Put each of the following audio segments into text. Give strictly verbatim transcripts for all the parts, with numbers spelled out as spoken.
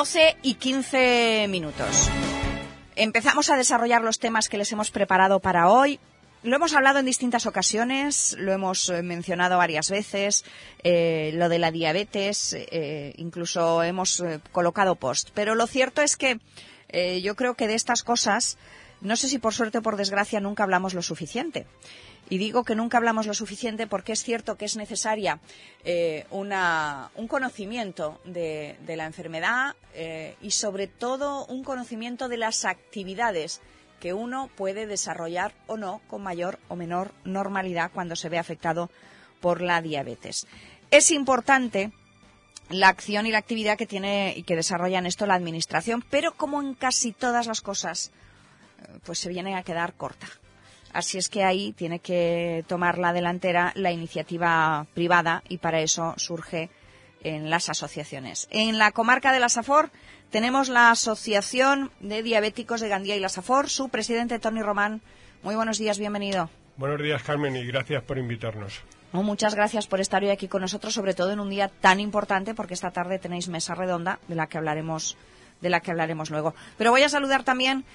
doce y quince minutos. Empezamos a desarrollar los temas que les hemos preparado para hoy. Lo hemos hablado en distintas ocasiones, lo hemos mencionado varias veces, eh, lo de la diabetes, eh, incluso hemos eh, colocado post. Pero lo cierto es que eh, yo creo que de estas cosas, no sé si por suerte o por desgracia, nunca hablamos lo suficiente. Y digo que nunca hablamos lo suficiente porque es cierto que es necesaria eh, una, un conocimiento de, de la enfermedad eh, y sobre todo un conocimiento de las actividades que uno puede desarrollar o no con mayor o menor normalidad cuando se ve afectado por la diabetes. Es importante la acción y la actividad que tiene y que desarrolla en esto la Administración, pero como en casi todas las cosas, pues se viene a quedar corta. Así es que ahí tiene que tomar la delantera la iniciativa privada y para eso surge en las asociaciones. En la comarca de la Safor tenemos la Asociación de Diabéticos de Gandía y la Safor. Su presidente, Toni Román. Muy buenos días, bienvenido. Buenos días, Carmen, y gracias por invitarnos. Oh, muchas gracias por estar hoy aquí con nosotros, sobre todo en un día tan importante, porque esta tarde tenéis mesa redonda de la que hablaremos de la que hablaremos luego. Pero voy a saludar también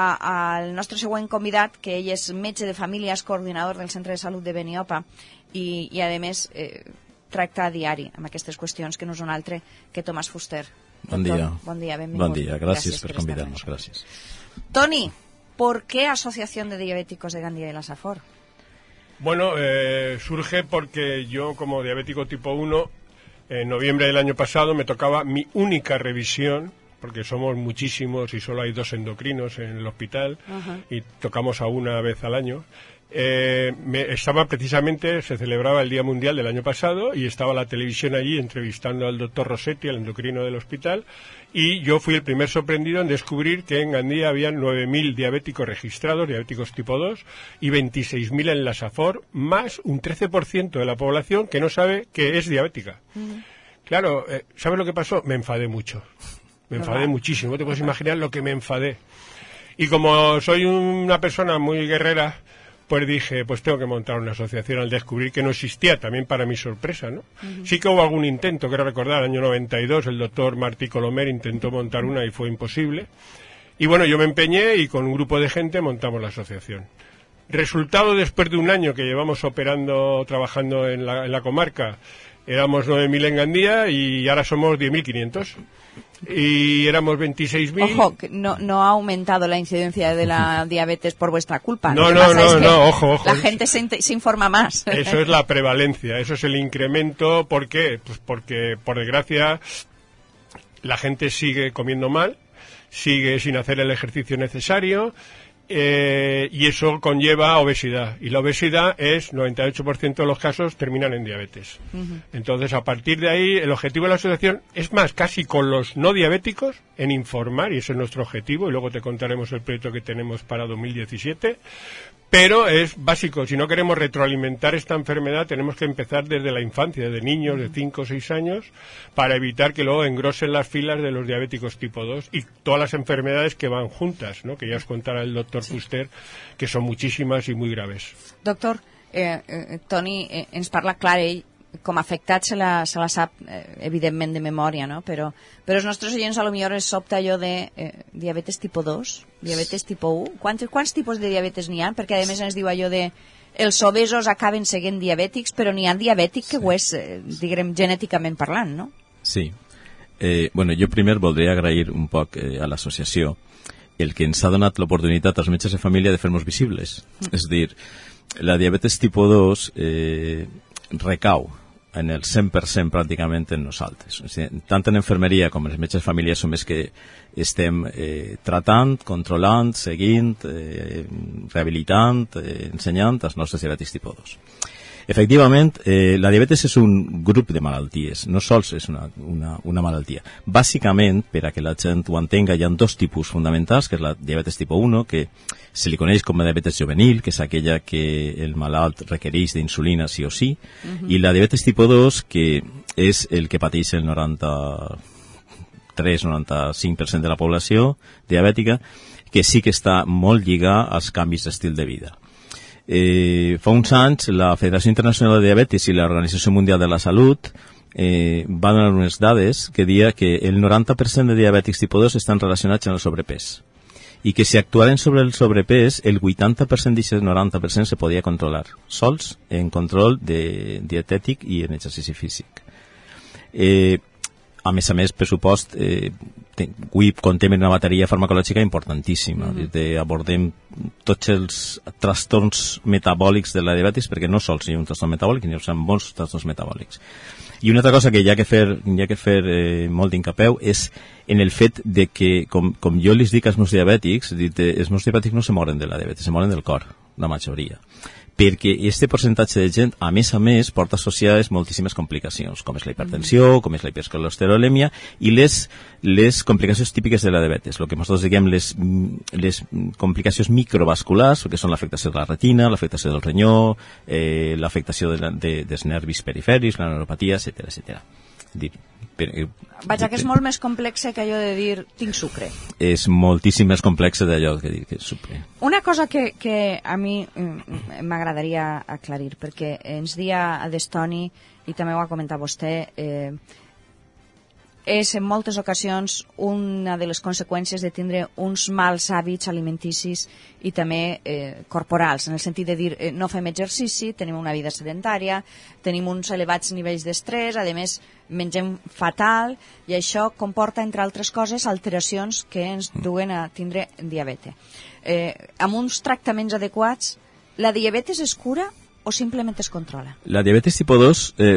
al nostre següent convidat, que ell és metge de família, és coordinador del Centre de Salut de Beniopa i, i a més, eh, tracta a diari amb aquestes qüestions, que no és un altre que Tomàs Fuster. Bon dia. Bon dia, benvingut. Bon dia, gràcies, gràcies per convidar-nos, gràcies. Toni, ¿por qué Asociación de Diabéticos de Gandía y la Safor? Bueno, eh, surge porque yo, como diabético tipo uno, en noviembre del año pasado me tocaba mi única revisión, porque somos muchísimos y solo hay dos endocrinos en el hospital. Uh-huh. Y tocamos a una vez al año. Eh, me, estaba precisamente, se celebraba el Día Mundial del año pasado y estaba la televisión allí entrevistando al doctor Rossetti, el endocrino del hospital, y yo fui el primer sorprendido en descubrir que en Gandía había nueve mil diabéticos registrados, diabéticos tipo dos, y veintiséis mil en la Safor, más un trece por ciento de la población que no sabe que es diabética. Uh-huh. Claro, eh, ¿sabes lo que pasó? Me enfadé mucho. Me enfadé muchísimo, te puedes imaginar lo que me enfadé. Y como soy una persona muy guerrera, pues dije, pues tengo que montar una asociación al descubrir que no existía, también para mi sorpresa, ¿no? Uh-huh. Sí que hubo algún intento, quiero recordar, el año noventa y dos, el doctor Martí Colomer intentó montar una y fue imposible. Y bueno, yo me empeñé y con un grupo de gente montamos la asociación. Resultado, después de un año que llevamos operando, trabajando en la, en la comarca, éramos nueve mil en Gandía y ahora somos diez mil quinientos. Y éramos veintiséis mil. Ojo, que no, no ha aumentado la incidencia de la diabetes por vuestra culpa. No, no, no, no, ojo, ojo. La gente se, se informa más. Eso es la prevalencia, eso es el incremento. ¿Por qué? Pues porque, por desgracia, la gente sigue comiendo mal, sigue sin hacer el ejercicio necesario. Eh, y eso conlleva obesidad. Y la obesidad es, noventa y ocho por ciento de los casos terminan en diabetes. Uh-huh. Entonces, a partir de ahí, el objetivo de la asociación es más, casi con los no diabéticos, en informar, y ese es nuestro objetivo, y luego te contaremos el proyecto que tenemos para dos mil diecisiete. Pero es básico, si no queremos retroalimentar esta enfermedad, tenemos que empezar desde la infancia, de niños de cinco o seis años, para evitar que luego engrosen las filas de los diabéticos tipo dos y todas las enfermedades que van juntas, ¿no? Que ya os contará el doctor sí. Fuster, que son muchísimas y muy graves. Doctor, eh, eh, Toni eh, ens parla clar, ell com a afectat se la, se la sap eh, evidentment de memòria, no? Però, però els nostres oients a lo millor es sobta allò de eh, diabetes tipo dos, diabetes tipo u. Quants, quants tipus de diabetes n'hi ha? Perquè a més ens diu allò de els obesos acaben seguint diabètics, però n'hi ha diabètic que sí. Ho és, eh, diguem, genèticament parlant, no? Sí. Eh, bueno, jo primer voldria agrair un poc eh, a l'associació el que ens ha donat l'oportunitat als metges de família de fer-nos visibles. Mm. És a dir, la diabetes tipo dos eh, recau en el cent per cent pràcticament en nosaltres. O sigui, tant en infermeria com en els metges de família som els que estem eh, tratant, controlant, seguint, eh, rehabilitant, eh, ensenyant els nostres diabètics tipus dos. Efectivament, eh, la diabetes és un grup de malalties, no sols és una, una, una malaltia. Bàsicament, per a que la gent ho entenga, hi ha dos tipus fonamentals, que és la diabetes tipus u, que se li coneix com a diabetes juvenil, que és aquella que el malalt requereix d'insulina sí o sí, uh-huh. I la diabetes tipus dos, que és el que pateix el noranta-tres noranta-cinc per cent de la població diabètica, que sí que està molt lligada als canvis d'estil de vida. Eh, fa uns anys la Federació Internacional de Diabetis i l'Organització Mundial de la Salut eh, va donar unes dades que dia que el noranta per cent de diabètics tipus dos estan relacionats amb el sobrepès i que si actuaren sobre el sobrepès, el vuitanta per cent d'aquest noranta per cent se podia controlar, sols en control de dietètic i en exercici físic. Eh, a més a més, pressupost, eh, avui contem en una bateria farmacològica importantíssima. Mm-hmm. Abordem tots els trastorns metabòlics de la diabetis, perquè no sols hi ha un trastorn metabòlic, hi ha molts trastorns metabòlics. I una altra cosa que hi ha que fer, hi ha que fer eh, molt d'incapeu és en el fet de que, com, com jo els dic als meus diabètics, dit, eh, els meus diabètics no se moren de la diabetis, se moren del cor, la majoria. Perquè este percentatge de gent, a més a més, porta associades moltíssimes complicacions, com és la hipertensió, com és la hipercolesterolèmia i les, les complicacions típiques de la diabetes, el que nosaltres diguem les, les complicacions microvasculars, que són l'afectació de la retina, l'afectació del renyó, eh, l'afectació de, de, dels nervis perifèrics, la neuropatia, etcètera, etcètera. Dir, per, eh, Vaja, que és molt més complex que allò de dir tinc sucre. És moltíssim més complex d'allò que dir que és sucre. Una cosa que, que a mi m'agradaria aclarir, perquè ens dia a d'Estoni, i també ho ha comentat vostè, eh, és en moltes ocasions una de les conseqüències de tindre uns mals hàbits alimenticis i també eh, corporals, en el sentit de dir eh, no fem exercici, tenim una vida sedentària, tenim uns elevats nivells d'estrès, a més mengem fatal i això comporta, entre altres coses, alteracions que ens duen a tindre diabetes. Eh, amb uns tractaments adequats, la diabetes es cura o simplement es controla? La diabetes tipus dos eh,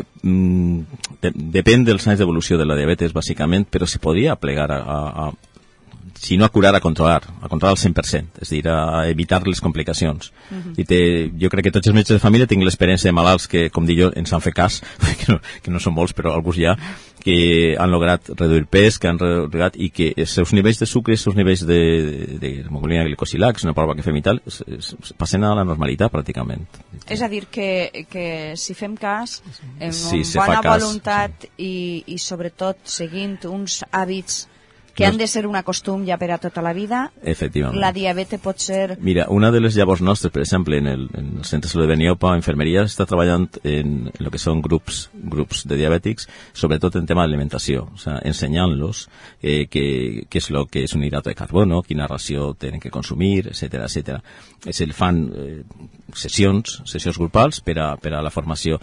de, depèn dels anys d'evolució de la diabetes, bàsicament, però se podria plegar a, a, a, si no a curar, a controlar, a controlar al cent per cent, és a dir, a evitar les complicacions. Uh-huh. I te, jo crec que tots els metges de família tinc l'experiència de malalts que, com dic jo, ens han fet cas, que no, que no són molts, però alguns ja, que han lograt reduir pes, que han lograt, i que els seus nivells de sucre, els seus nivells de, de hemoglobina glicosilac, que és una prova que fem i tal, es, es, passen a la normalitat, pràcticament. És a dir, que, que si fem cas, amb sí, bona cas, voluntat sí. i, i sobretot seguint uns hàbits que han de ser un costum ja per a tota la vida, la diabetes pot ser... Mira, una de les llavors nostres, per exemple, en el, en el Centre de Salut de Beniopa, infermeria, està treballant en el que són grups, grups de diabètics, sobretot en tema d'alimentació, o sea, ensenyant-los eh, què és el que és un hidrato de carbono, quina ració tenen que consumir, etcètera, etcètera. Se fan eh, sessions, sessions grupals per a, per a la formació.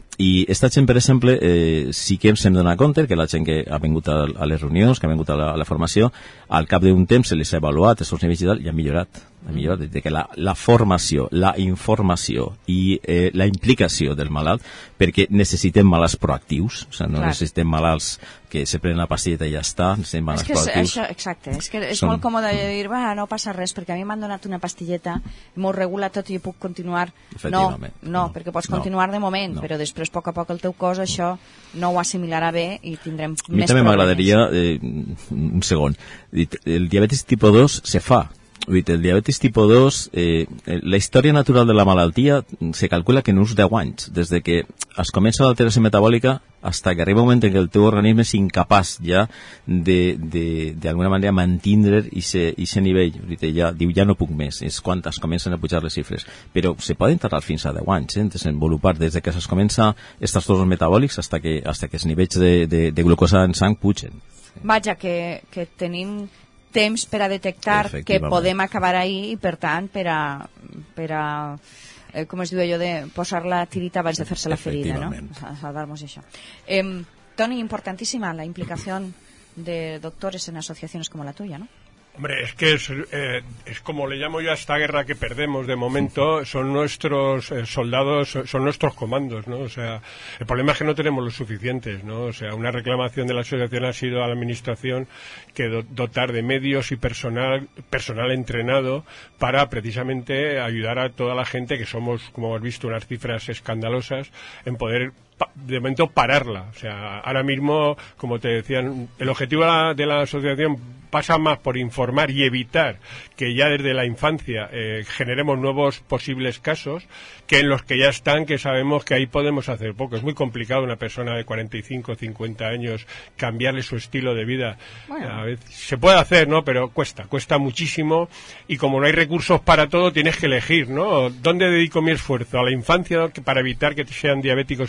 I esta gent, per exemple, eh, sí que ens hem donat compte que la gent que ha vingut a, a les reunions, que ha vingut a la, a la formació, al cap d'un temps se les ha avaluat, els seus nivells i tal, i ha millorat. Ha millorat. De que la, la formació, la informació i eh, la implicació del malalt, perquè necessitem malalts proactius, o sigui, no Clar. necessitem malalts que se prenen la pastilleta i ja està, necessitem malalts és que proactius. Això, exacte, és que és Són... molt còmode dir, va, no passa res, perquè a mi m'han donat una pastilleta, m'ho regula tot i jo puc continuar. No, no, no, perquè pots continuar no. de moment, no. però després, a poc a poc, el teu cos això no ho assimilarà bé i tindrem més problemes. A mi també m'agradaria, eh, un segon, el diabetes tipus dos se fa. El diabetes tipus dos, eh, la història natural de la malaltia se calcula que en uns deu anys, des de que es comença l'alteració metabòlica fins que arriba un moment en què el teu organisme és incapaç ja de, de, d'alguna manera mantindre aquest nivell. Ja, diu, ja no puc més, és quan es comencen a pujar les xifres. Però se poden tardar fins a deu anys, eh, desenvolupar des de que es comença els trastorns metabòlics fins que, fins que els nivells de, de, de glucosa en sang pugen. Vaja, que, que tenim temps per a detectar que podem acabar ahí i, per tant, per a, per a eh, com es diu allò de posar la tirita abans de fer-se la ferida, no? A salvar-nos això. Eh, Toni, importantíssima la implicació de doctores en asociaciones como la tuya, ¿no? Hombre, es que es, eh, es como le llamo yo a esta guerra que perdemos de momento, son nuestros eh, soldados, son nuestros comandos, ¿no? O sea, el problema es que no tenemos los suficientes, ¿no? O sea, una reclamación de la asociación ha sido a la administración que do, dotar de medios y personal, personal entrenado para precisamente ayudar a toda la gente que somos, como hemos visto, unas cifras escandalosas en poder de momento pararla. O sea, ahora mismo, como te decían, el objetivo de la, de la asociación pasa más por informar y evitar que ya desde la infancia eh, generemos nuevos posibles casos que en los que ya están, que sabemos que ahí podemos hacer poco. Es muy complicado una persona de cuarenta y cinco o cincuenta años cambiarle su estilo de vida. Bueno. A veces, se puede hacer, ¿no? Pero cuesta, cuesta muchísimo, y como no hay recursos para todo, tienes que elegir, ¿no? ¿Dónde dedico mi esfuerzo? ¿A la infancia para evitar que sean diabéticos en el futuro?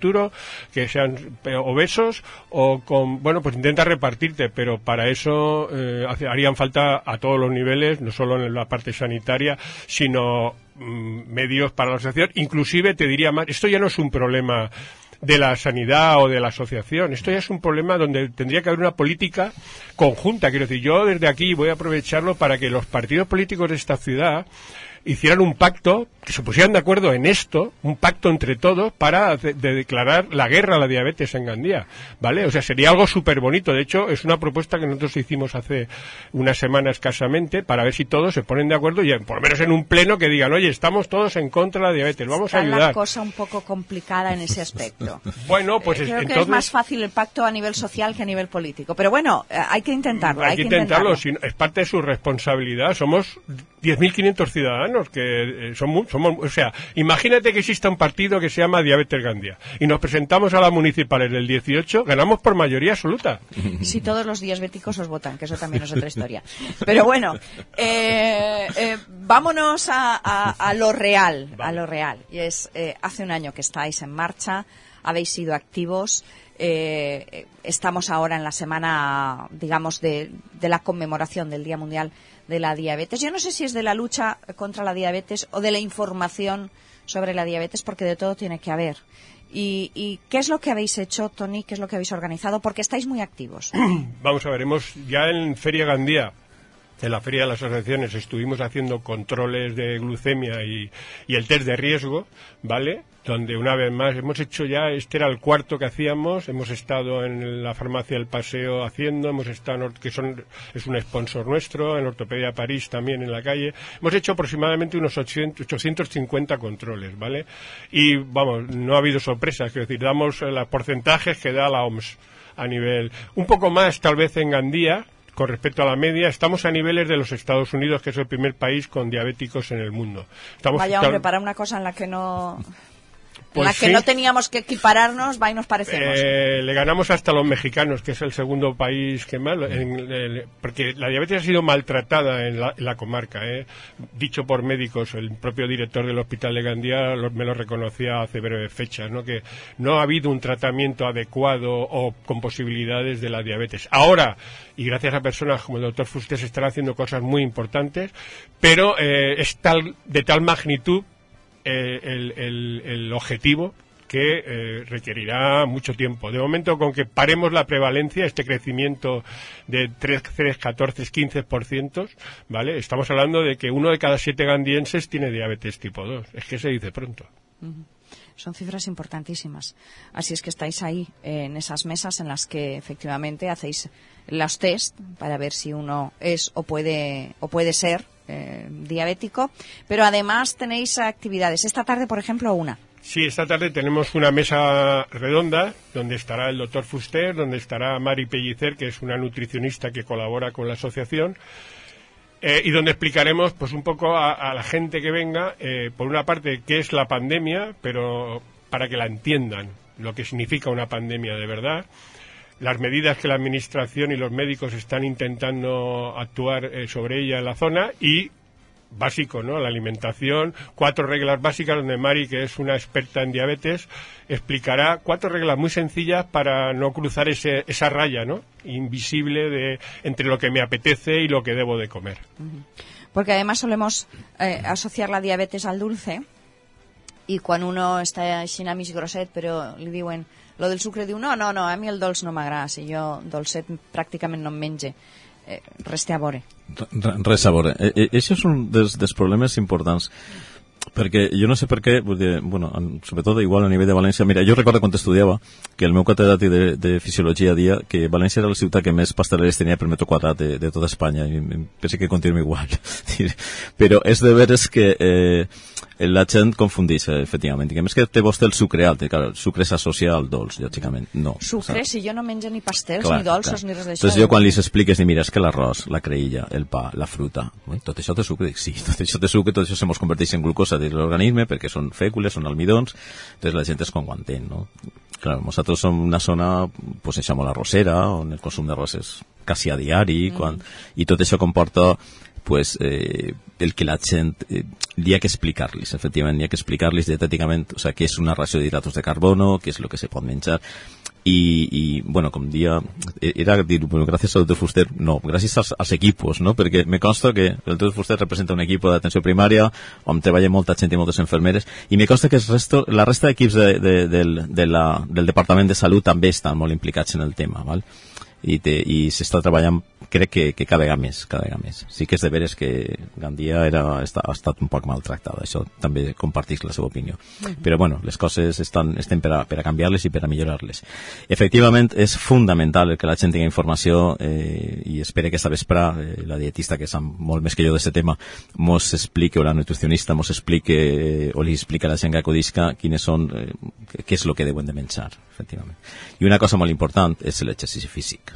futuro, que sean obesos o con, bueno, pues intenta repartirte, pero para eso eh, harían falta a todos los niveles, no solo en la parte sanitaria, sino mm, medios para la asociación. Inclusive te diría más, esto ya no es un problema de la sanidad o de la asociación. Esto ya es un problema donde tendría que haber una política conjunta. Quiero decir, yo desde aquí voy a aprovecharlo para que los partidos políticos de esta ciudad hicieran un pacto, que se pusieran de acuerdo en esto, un pacto entre todos para de, de declarar la guerra a la diabetes en Gandía, ¿vale? O sea, sería algo súper bonito. De hecho, es una propuesta que nosotros hicimos hace una semana escasamente para ver si todos se ponen de acuerdo y por lo menos en un pleno que digan, oye, estamos todos en contra de la diabetes, vamos Está a ayudar. Está la cosa un poco complicada en ese aspecto. Bueno, pues eh, creo entonces... que es más fácil el pacto a nivel social que a nivel político. Pero bueno, eh, hay que intentarlo. Hay, hay que que intentarlo, intentarlo. Si, es parte de su responsabilidad. Somos diez mil quinientos ciudadanos que eh, somos, somos, o sea, imagínate que exista un partido que se llama Diabetes Gandía y nos presentamos a las municipales del dieciocho, ganamos por mayoría absoluta. Si todos los diabéticos os votan, que eso también es otra historia. Pero bueno, eh, eh, vámonos a, a, a lo real, a lo real. Y es, eh, hace un año que estáis en marcha, habéis sido activos. Eh, estamos ahora en la semana, digamos, de, de la conmemoración del Día Mundial de la Diabetes. Yo no sé si es de la lucha contra la diabetes o de la información sobre la diabetes, porque de todo tiene que haber. ¿Y, y qué es lo que habéis hecho, Toni? ¿Qué es lo que habéis organizado? Porque estáis muy activos. Vamos a ver, hemos ya en Feria Gandía, en la Feria de las Asociaciones, estuvimos haciendo controles de glucemia y, y el test de riesgo, ¿vale? Donde una vez más hemos hecho ya, este era el cuarto que hacíamos, hemos estado en la farmacia El Paseo haciendo, hemos estado, en, que son, es un sponsor nuestro, en Ortopedia París también en la calle, hemos hecho aproximadamente unos ochocientos cincuenta controles, ¿vale? Y vamos, no ha habido sorpresas, quiero decir, damos los porcentajes que da la O M S a nivel, un poco más tal vez en Gandía, con respecto a la media, estamos a niveles de los Estados Unidos, que es el primer país con diabéticos en el mundo. Estamos Vaya, hombre, para una cosa en la que no... Pues en la que sí. no teníamos que equipararnos, va y nos parecemos. Eh, le ganamos hasta a los mexicanos, que es el segundo país que más... En, en, porque la diabetes ha sido maltratada en la, en la comarca, ¿eh? Dicho por médicos, el propio director del Hospital de Gandía lo, me lo reconocía hace breves fechas, ¿no? Que no ha habido un tratamiento adecuado o con posibilidades de la diabetes. Ahora, y gracias a personas como el doctor Fuster, se están haciendo cosas muy importantes, pero eh, es tal, de tal magnitud Eh, el, el, el objetivo que eh, requerirá mucho tiempo. De momento, con que paremos la prevalencia, este crecimiento de tres, catorce, quince por ciento, ¿vale? Estamos hablando de que uno de cada siete gandienses tiene diabetes tipo dos. Es que se dice pronto. Uh-huh. Son cifras importantísimas. Así es que estáis ahí, eh, en esas mesas en las que efectivamente hacéis los test para ver si uno es o puede, o puede ser Eh, diabético, pero además tenéis actividades. Esta tarde, por ejemplo, una. Sí, esta tarde tenemos una mesa redonda donde estará el doctor Fuster, donde estará Mari Pellicer, que es una nutricionista que colabora con la asociación, eh, y donde explicaremos pues un poco a, a la gente que venga, eh, por una parte, qué es la pandemia, pero para que la entiendan, lo que significa una pandemia de verdad, las medidas que la Administración y los médicos están intentando actuar eh, sobre ella en la zona y, básico, ¿no?, la alimentación, cuatro reglas básicas donde Mari, que es una experta en diabetes, explicará cuatro reglas muy sencillas para no cruzar ese, esa raya, ¿no?, invisible de entre lo que me apetece y lo que debo de comer. Porque además solemos eh, asociar la diabetes al dulce y cuando uno està així a mig grosset però li diuen lo del sucre, diu no, no, no, a mi el dolç no m'agrada, si jo dolcet pràcticament no em menge, eh, res té a veure. Res a veure. Eh, eh, això és un dels, dels problemes importants, perquè jo no sé per què, vull dir, bueno, sobretot igual a nivell de València, mira, jo recordo quan estudiava que el meu catedràtic de, de fisiologia dia que València era la ciutat que més pasteleres tenia per metro quadrat de, de tota Espanya, i penso que continuem igual. Però és de veres que eh, la gent confundeix, efectivament. I a més que té vostè el sucre alt, i clar, el sucre s'associa al dolç, lògicament. No. Sucre, si jo no menjo ni pastels, clar, ni dolços, clar. ni res d'això. Entonces jo quan li expliques, ni mira, és que l'arròs, la creïlla, el pa, la fruta, ui, tot això té sucre, dic, sí, tot això té sucre, tot això se mos converteix en glucosa de l'organisme perquè són fècules, són almidons, entonces la gent és com ho entén, no? Clar, nosaltres som una zona, pues això, molt arrossera, on el consum d'arròs és quasi a diari, mm. quan, i tot això comporta pues, eh, el que la gent eh, hi ha que explicar-los, efectivament, hi ha que explicar-los dietèticament, o sea, què és una ració d'hidratos de carbono, què és el que se pot menjar, i, i bueno, com dia, era dir, bueno, gràcies al doctor Fuster, no, gràcies als, als equipos, no? Perquè me consta que el doctor Fuster representa un equip d'atenció primària on treballa molta gent i moltes enfermeres, i me consta que el resto, la resta d'equips de, de, del, de la, del Departament de Salut també estan molt implicats en el tema, val? i, te, i s'està treballant, crec que, que cada vegada més, cada vegada més. Sí que és de veres que Gandia era, està, ha estat un poc maltractada, això també compartís la seva opinió. Mm-hmm. Però bueno, les coses estan, estem per a, per a canviar-les i per a millorar-les. Efectivament, és fundamental que la gent tingui informació eh, i espero que esta vespre eh, la dietista, que sap molt més que jo d'aquest tema, mos explique, o la nutricionista mos explique, eh, o li explica a la gent que acudisca quines són, eh, què és el que deuen de menjar, efectivament. I una cosa molt important és l'exercici físic.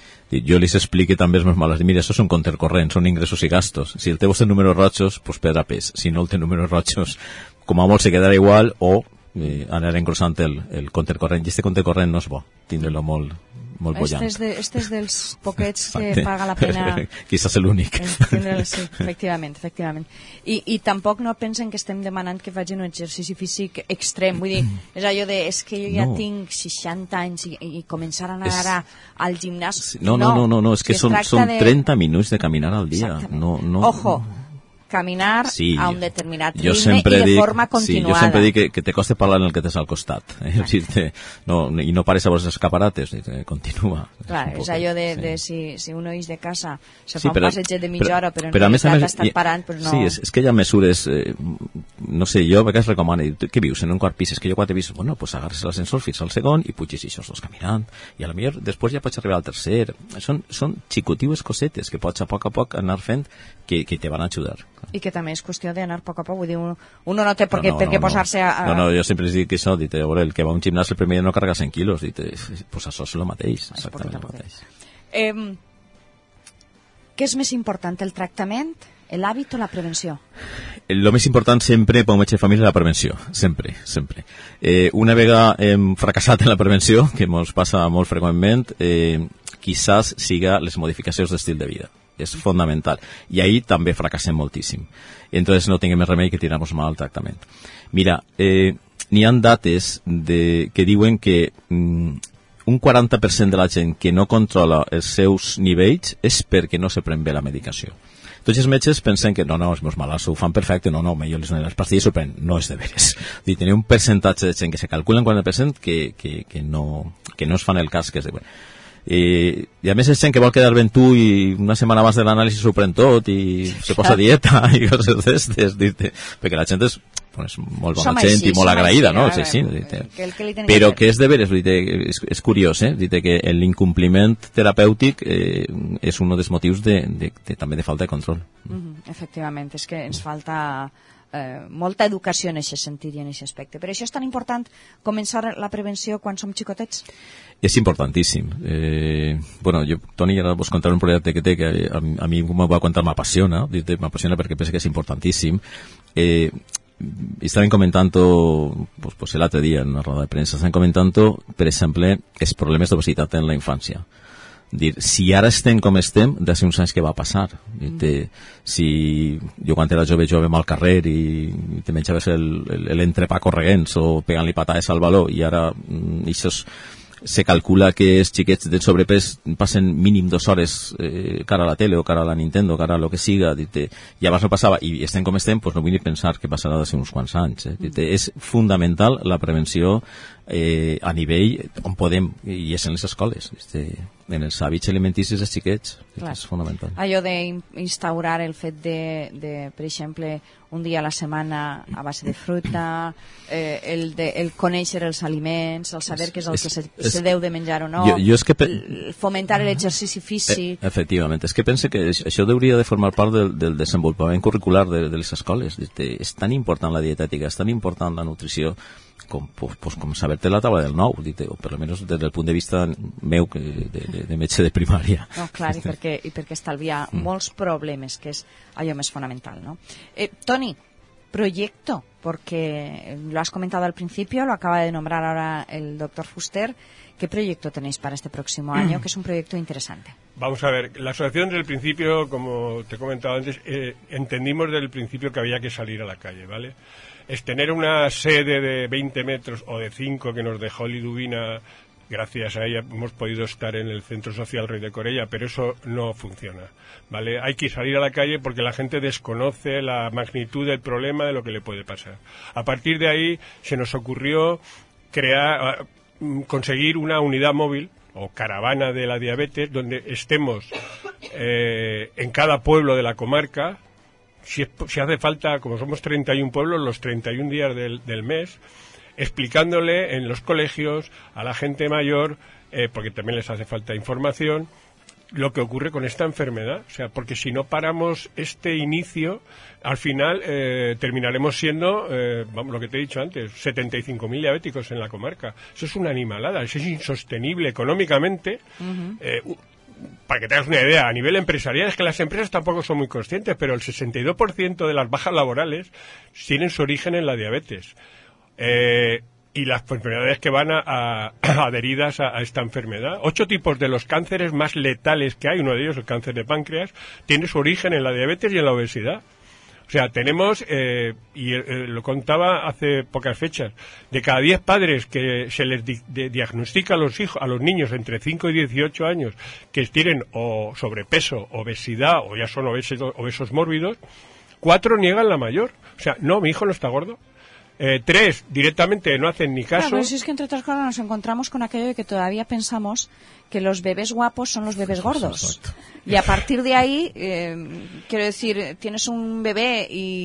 Jo les explique també els meus malalts. Mira, això és un compte corrent, són ingressos i gastos. Si el teu té números rojos, pues perdrà pes. Si no el té números rojos, com a molt se quedarà igual, o eh, anar engrossant el, el compte corrent. I este compte corrent no és bo, tindre-lo molt, molt bollant. Este és, de, este és dels poquets que paga la pena... Quizás l'únic. Sí, efectivament, efectivament. I, I tampoc no pensen que estem demanant que facin un exercici físic extrem. Vull dir, és allò de, és que jo ja no. tinc seixanta anys i, i començar a anar és... al gimnàs... No, no, no, no, no, és que són, són de... trenta minuts de caminar al dia. No, no... Ojo, caminar sí, a un determinat ritme i de dic, forma continuada. Sí, jo sempre dic que, que te costa parlar en el que tens al costat. Eh? O sigui, te, no, I no pares a veure els escaparates, te, continua. Clar, és, és allò de, sí. de si, si un eix de casa se sí, fa un passeig de mitja hora, però en però realitat ha estat parant, però no... Sí, és, és que hi ha mesures, eh, no sé, jo a vegades recomano, què vius, en un quart pis? És que jo quatre pisos, bueno, pues agarres l'ascensor fins al segon i puges i això dos caminant, i a la millor després ja pots arribar al tercer. Són, són xicotigues cosetes que pots a poc a poc anar fent que, que te van ajudar. I que també és qüestió d'anar a poc a poc, vull dir, uno, uno no té per què, no, no, per què no, posar-se a, a... No, no, jo sempre els dic que això, dit, veure, el que va a un gimnàs el primer dia no carga cent quilos, dit, pues això és el mateix, exactament el mateix. Eh, què és més important, el tractament, l'hàbit o la prevenció? El més important sempre per un metge de família és la prevenció, sempre, sempre. Eh, una vegada hem fracassat en la prevenció, que ens passa molt freqüentment, eh, quizás siga les modificacions d'estil de vida. És fundamental. I ahí també fracassem moltíssim. Entonces no tinguem més remei que tirar-nos mal al tractament. Mira, eh, n'hi ha dates de, que diuen que mm, un quaranta per cent de la gent que no controla els seus nivells és perquè no se pren bé la medicació. Tots els metges pensen que no, no, els meus malalts ho fan perfecte, no, no, millor les, les pastilles s'ho prenen. No és de veres. Teniu un percentatge de gent que se calcula en quaranta per cent que, que, que, no, que no es fan el cas que es diuen. I, i a més és gent que vol quedar ben tu i una setmana abans de l'anàlisi s'ho pren tot i se posa dieta i coses d'estes, perquè la gent és pues, molt bona som gent així, i molt agraïda, així, no? Sí, sí, dite. Que que però que és de veres, dite, és, és curiós, eh? Dite que l'incompliment terapèutic eh, és un dels motius de, de, de, també de falta de control. Mm-hmm, efectivament, és que ens falta eh, molta educació en aquest sentit i en aquest aspecte. Per això és tan important començar la prevenció quan som xicotets? És importantíssim. Eh, bueno, jo, Toni, ara vos contaré un projecte que té que a, a mi m'ho va contar, m'apassiona, m'apassiona perquè penso que és importantíssim. Eh, estaven comentando, pues, pues l'altre dia en una roda de premsa, estaven comentando, per exemple, els problemes d'obesitat en la infància. Dir, si ara estem com estem, de ser uns anys que va passar. Mm. Si jo quan era jove, jove al carrer i te menjaves l'entrepà correguent o pegant-li patades al baló i ara mm, això és se calcula que els xiquets del sobrepès passen mínim dues hores eh, cara a la tele o cara a la Nintendo, cara a lo que siga, dite, i abans no passava, i estem com estem, pues no vull ni pensar que passarà de ser uns quants anys. Eh. Dite, és fundamental la prevenció eh, a nivell on podem, i és en les escoles, dite, en els hàbits alimenticis dels xiquets, dite, és fonamental. Allò d'instaurar el fet de, de, per exemple, un dia a la setmana a base de fruita, eh, el, de, el conèixer els aliments, el saber què és el és, que se, és, se deu de menjar o no, jo, jo és que pe... fomentar l'exercici físic... Eh, efectivament, és que pense que això hauria de formar part del, del desenvolupament curricular de, de les escoles. És tan important la dietètica, és tan important la nutrició, com, pues, pues, com saber-te la taula del nou, dite, o per almenys des del punt de vista meu que de, de, de metge de primària. No, clar, i perquè, i perquè estalviar mm. molts problemes, que és allò més fonamental, no? Eh, Toni, proyecto? Porque lo has comentado al principio, lo acaba de nombrar ahora el doctor Fuster. ¿Qué proyecto tenéis para este próximo año? Que es un proyecto interesante. Vamos a ver, la asociación desde el principio, como te he comentado antes, eh, entendimos desde el principio que había que salir a la calle, ¿vale? Es tener una sede de veinte metros o de cinco que nos dejó Liduvina. Gracias a ella hemos podido estar en el Centro Social Rey de Corella, pero eso no funciona, ¿vale? Hay que salir a la calle porque la gente desconoce la magnitud del problema, de lo que le puede pasar. A partir de ahí se nos ocurrió crear, conseguir una unidad móvil o caravana de la diabetes donde estemos eh, en cada pueblo de la comarca, si, es, si hace falta, como somos treinta y un pueblos, los treinta y un días del, del mes, explicándole en los colegios a la gente mayor, eh, porque también les hace falta información, lo que ocurre con esta enfermedad. O sea, porque si no paramos este inicio, al final eh, terminaremos siendo, eh, vamos, lo que te he dicho antes, setenta y cinco mil diabéticos en la comarca. Eso es una animalada, eso es insostenible económicamente. Uh-huh. eh, Para que tengas una idea, a nivel empresarial, es que las empresas tampoco son muy conscientes, pero el sesenta y dos por ciento de las bajas laborales tienen su origen en la diabetes. Eh, y las enfermedades que van a, a, adheridas a, a esta enfermedad. Ocho tipos de los cánceres más letales que hay, uno de ellos, el cáncer de páncreas, tiene su origen en la diabetes y en la obesidad. O sea, tenemos, eh, y eh, lo contaba hace pocas fechas, de cada diez padres que se les di de, diagnostica a los hijos, a los niños entre cinco y dieciocho años que tienen o sobrepeso, obesidad o ya son obesos, obesos mórbidos, cuatro niegan la mayor. O sea, no, mi hijo no está gordo. Eh, tres, directamente no hacen ni caso. Claro, si es que entre otras cosas nos encontramos con aquello de que todavía pensamos que los bebés guapos son los bebés gordos. Exacto. Y a partir de ahí, eh, quiero decir, tienes un bebé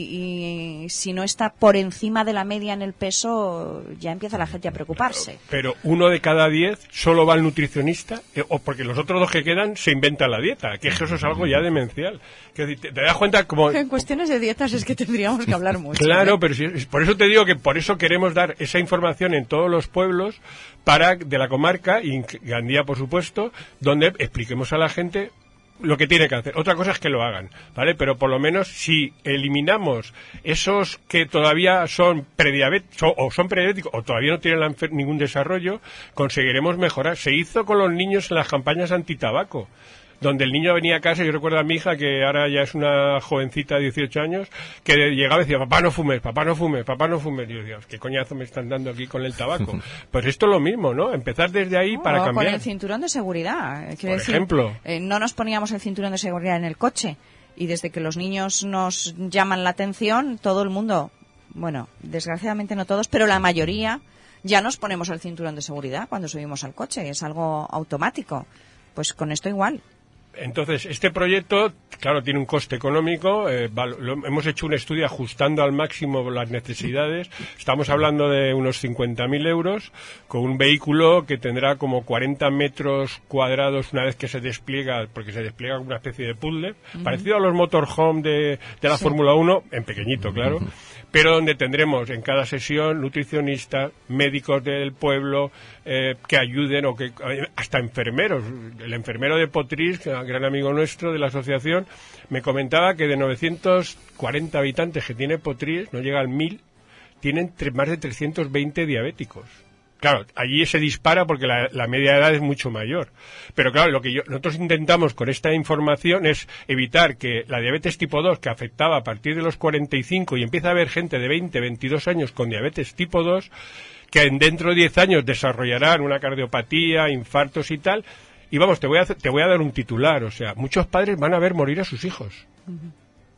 y, y si no está por encima de la media en el peso, ya empieza la gente a preocuparse. Pero, pero uno de cada diez solo va al nutricionista, eh, o porque los otros dos que quedan se inventan la dieta, que eso es algo ya demencial. Que te, te das cuenta como... En cuestiones de dietas es que tendríamos que hablar mucho. Claro, ¿eh? pero si, por eso te digo que por eso queremos dar esa información en todos los pueblos para de la comarca, y Gandía, por supuesto, donde expliquemos a la gente lo que tiene que hacer. Otra cosa es que lo hagan, ¿vale? Pero por lo menos si eliminamos esos que todavía son prediabéticos o son prediabéticos o todavía no tienen la ningún desarrollo, conseguiremos mejorar. Se hizo con los niños en las campañas antitabaco, donde el niño venía a casa. Yo recuerdo a mi hija, que ahora ya es una jovencita de dieciocho años, que llegaba y decía, papá no fumes, papá no fumes, papá no fumes. Y yo decía, ¿qué coñazo me están dando aquí con el tabaco? Pues esto es lo mismo, ¿no? Empezar desde ahí no, para cambiar. Con el cinturón de seguridad. Quiero Por decir, ejemplo. Eh, no nos poníamos el cinturón de seguridad en el coche. Y desde que los niños nos llaman la atención, todo el mundo, bueno, desgraciadamente no todos, pero la mayoría, ya nos ponemos el cinturón de seguridad cuando subimos al coche. Es algo automático. Pues con esto igual. Entonces, este proyecto, claro, tiene un coste económico. Eh, lo, hemos hecho un estudio ajustando al máximo las necesidades. Estamos hablando de unos cincuenta mil euros, con un vehículo que tendrá como cuarenta metros cuadrados una vez que se despliega, porque se despliega como una especie de puzzle, uh-huh. parecido a los motorhome de, de la sí. Fórmula uno, en pequeñito, claro, uh-huh. pero donde tendremos en cada sesión nutricionistas, médicos del pueblo, eh, que ayuden, o que hasta enfermeros. El enfermero de Potrís, que gran amigo nuestro de la asociación, me comentaba que de novecientos cuarenta habitantes que tiene Potrís, no llega al mil, tienen más de trescientos veinte diabéticos. Claro, allí se dispara porque la, la media de edad es mucho mayor. Pero claro, lo que yo, nosotros intentamos con esta información es evitar que la diabetes tipo dos, que afectaba a partir de los cuarenta y cinco, y empieza a haber gente de veinte, veintidós años con diabetes tipo dos, que dentro de diez años desarrollarán una cardiopatía, infartos y tal. Y vamos, te voy a hacer, te voy a dar un titular, o sea, muchos padres van a ver morir a sus hijos. Uh-huh.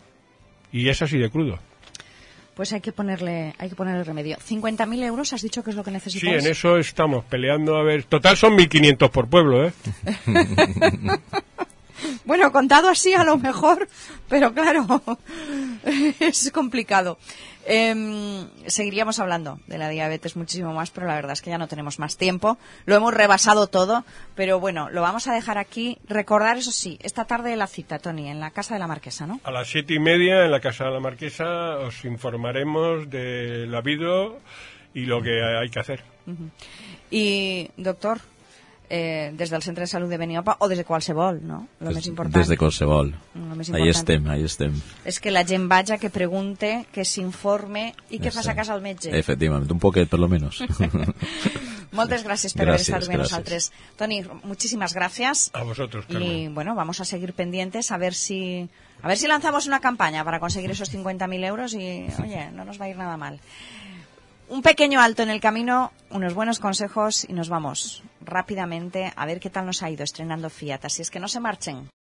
Y es así de crudo. Pues hay que ponerle, hay que ponerle remedio. cincuenta mil euros, has dicho que es lo que necesitáis. Sí, en eso estamos peleando, a ver. Total son mil quinientos por pueblo, ¿eh? Bueno, contado así a lo mejor, pero claro, es complicado. Eh, seguiríamos hablando de la diabetes muchísimo más, pero la verdad es que ya no tenemos más tiempo. Lo hemos rebasado todo, pero bueno, lo vamos a dejar aquí. Recordar, eso sí, esta tarde la cita, Tony, en la Casa de la Marquesa, ¿no? A las siete y media en la Casa de la Marquesa os informaremos del habido y lo que hay que hacer. Uh-huh. Y, doctor, eh, des del Centre de Salut de Beniopa o des de qualsevol, no? Lo Des, més important. des de qualsevol. Lo més Ahí important estem, ahí estem. és que la gent vaja, que pregunte, que s'informe i que Ja faci està. cas al metge. Efectivament, un poquet, per lo menos. Moltes gràcies per haver Gracias, estat con gracias. nosotros. Toni, muchísimas gracias. A vosotros, Carmen. Y bueno, vamos a seguir pendientes a ver si a ver si lanzamos una campaña para conseguir esos cincuenta mil euros y, oye, no nos va a ir nada mal. Un pequeño alto en el camino, unos buenos consejos y nos vamos rápidamente a ver qué tal nos ha ido estrenando Fiat. Así es que no se marchen.